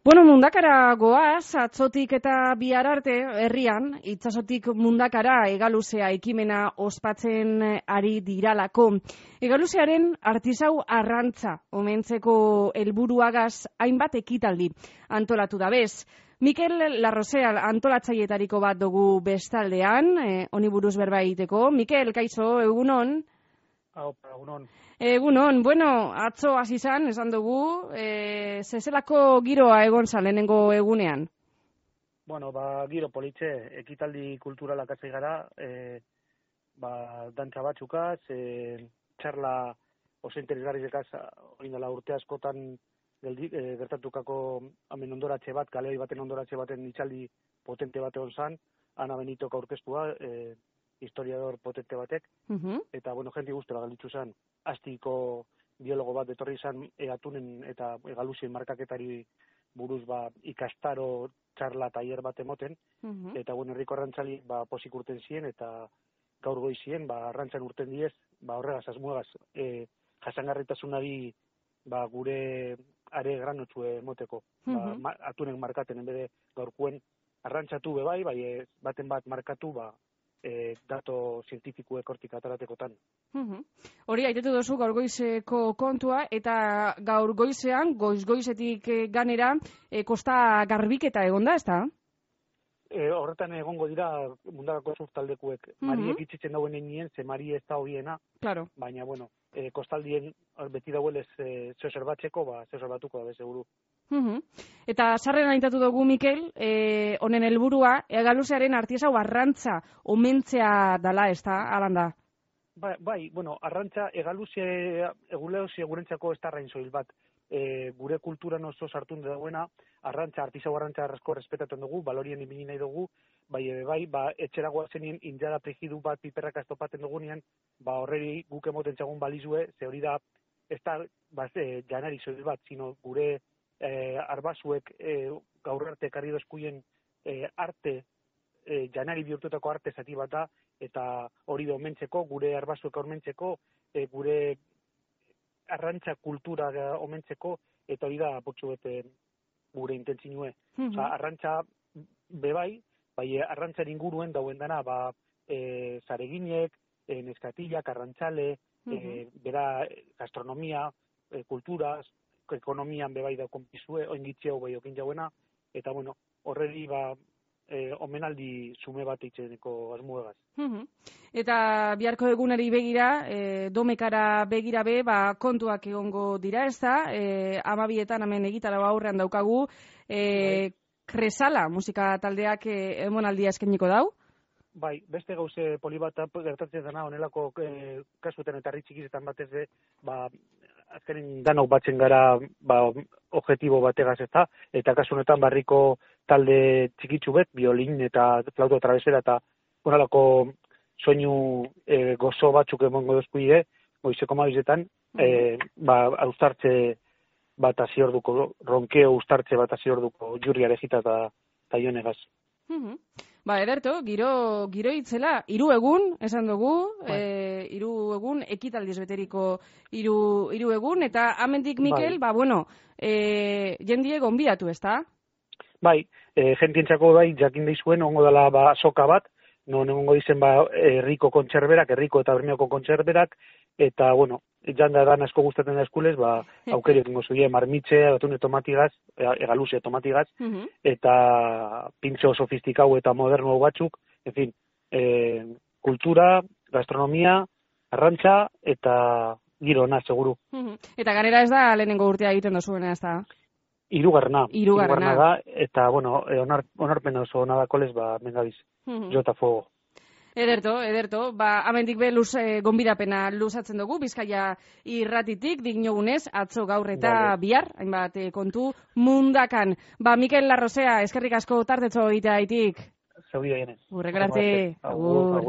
Bueno, mundakara goaz, atzotik eta bihar arte herrian, itsasotik mundakara egaluzea ekimena ospatzen ari diralako. Egaluzearen artisau arrantza omentzeko helburuagaz hainbat ekitaldi antolatu da bez. Mikel Larrosea antolatzailetariko bat dugu bestaldean, honi buruz berba egiteko. Mikel, kaixo, egunon? Egunon. Egunon, bueno, atzo hasi izan, esan dugu, zezelako giroa egon za lehenengo egunean? Bueno, giro politxe, ekitaldi kulturalak hasi gara, dantza batzukaz, txarla oso interesgarrizekaz, hori dela urte askotan gertatukako hemen ondoratxe bat, kaleoi baten ondoratxe baten itxaldi potente bate hon zan, Ana Benitok aurkeztua, historiador potente batek, eta, bueno, jenti guztela galditzu zen, astiko biologo bat etorri izan atunen eta egaluzien markaketari buruz ikastaro txarla tailer bat emoten, eta, bueno, herriko arrantzali posik urten ziren, eta gaur goizien, arrantzan urten diez, horregaz, asmuegaz, jasangarritasunari gure are granotxue emoteko, atunen markaten, enbede gaurkuen arrantzatu bebai, baten bat markatu, dato zientifikuek hortik ataratekotan. Hori, aitetu dozu gaur goizeko kontua, eta gaur goizean, goizetik ganera, kosta garbiketa egonda, ez da? Horretan egongo dira mundakako surtaldekuek. Mariek itxitzen dauen enien, ze Mari ez da hobiena, baina, bueno, kostaldien beti dauelez zeozer batzeko, zeozer batuko da, seguru. Eta sarren aintatu dugu, Mikel, honen helburua egaluzearen artisau arrantza omentzea dala, ez da, alanda? Bai, bueno, arrantza egaluzea gurentzako ez da arrain soil bat. Gure kulturan oso sartun dagoena, artisau arrantza asko respetatzen dugu, balorien ibili nahi dugu, etxera goazenien injara prigidu bat piperrak astopaten dugunean, horreri guk emoten txagun balizue, ze hori da, ez da janari soil bat, sino gure arbasuek gaur arte ekarri dozkuien arte, janari bihurtutako arte zati bat da, eta hori da omentzeko, gure arbasuek omentzeko, gure arrantza kultura omentzeko, eta hori da potxuet gure intentzinue. Arrantza bebai, arrantzaren inguruen dauen dana, zareginek, neskatilak, arrantzale, bera gastronomia, kultura, ekonomian bebai da konpizue, oingitzeo bai okin jauena, eta bueno, horreri omenaldi sume bat itxeneko asmuegaz. Eta biharko egunari begira, domekara begira be, kontuak egongo dira, ez da, 12etan hemen egitara aurrean daukagu, Kresala musika taldeak emonaldia eskainiko dau? Bai, beste gauze polibata gertatzen dena, honelako kasuetan eta txikizetan batez de, azkenin danok batzen gara objektibo bategaz ez da, eta kasu honetan barriko talde txikitsu bet, biolin eta flauta travesera eta honelako soinu gozo batzuk emongo dozkuide, goizeko mabizetan, austartze bat hasi orduko, ronkeo austartze bat hasi orduko jurri arejita eta jonegaz. Ederto, giro itzela, 3 egun, esan dugu, 3 egun, ekitaldiz beteriko 3 egun, eta amendik, Mikel, jendie gonbidatu, ez da? Bai, jentientzako jakin daizuen, ongo dela soka bat, non egongo dizen herriko kontserberak, herriko eta bermeoko kontserberak, eta, bueno, janda dan asko gustatzen da eskulez, aukeri egingo zuie, marmitxe, atune tomatigaz, egaluze tomatigaz, eta pintxo sofistikau eta moderno batzuk, en fin, kultura, gastronomia, arrantza, eta giro ona, seguru. Eta ganera ez da lehenengo urtea egiten dozuena, ez da? Hirugarrena da, eta, bueno, onarpen oso ona da kolez, mengabiz, jota fuego. Ederto, amendik be gonbidapena luzatzen dugu, Bizkaia irratitik, dignogunez, atzo gaur eta bihar, hainbat kontu mundakan. Mikel Larrosea, eskerrik asko tartetxo egitea haitik. Zauri da jenez. Urrekararte.